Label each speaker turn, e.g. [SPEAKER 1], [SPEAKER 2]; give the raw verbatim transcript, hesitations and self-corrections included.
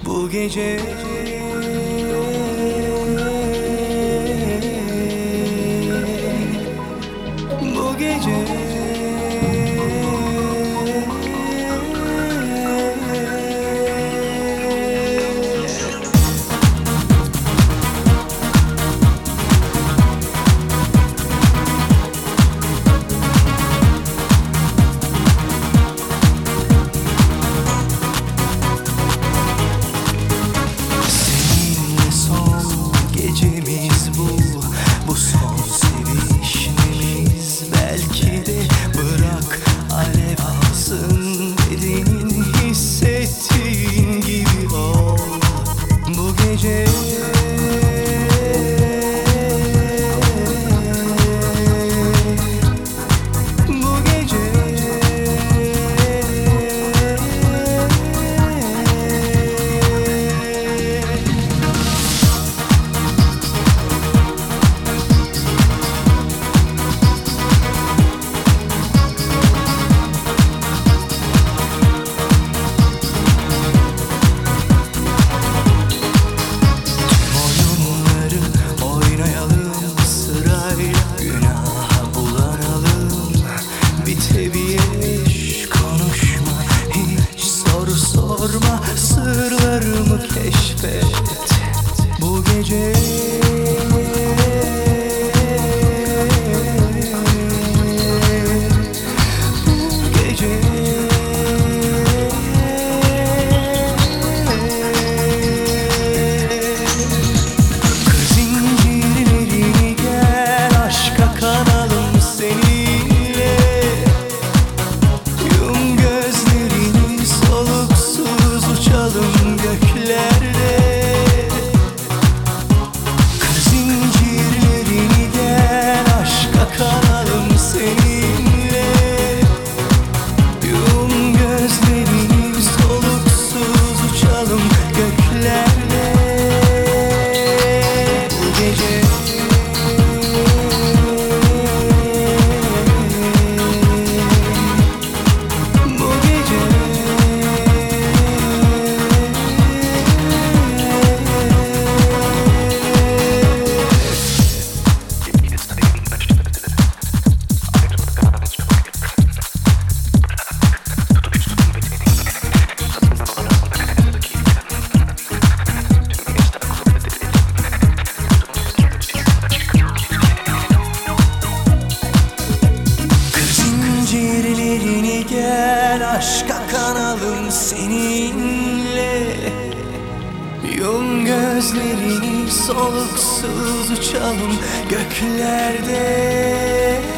[SPEAKER 1] bu gece. Bu gece seninle son gecemiz bu. Bu son sevişmemiz. Belki de bırak alev alsın bedenin, hissettiğin gibi ol bu gece. Bu gece sorma, sırlarımı keşfet bu gece. Bu gece kır zincirlerini, gel aşka kanalım seninle. Yum gözlerini, soluksuz uçalım göklerde. Kır zincirlerini, gel aşka kanalım seninle. Yum gözlerini, soluksuz uçalım göklerde. Bu gece bu gece zincirlerini, gel aşka kanalım seninle. Yum gözlerini, soluksuz uçalım göklerde.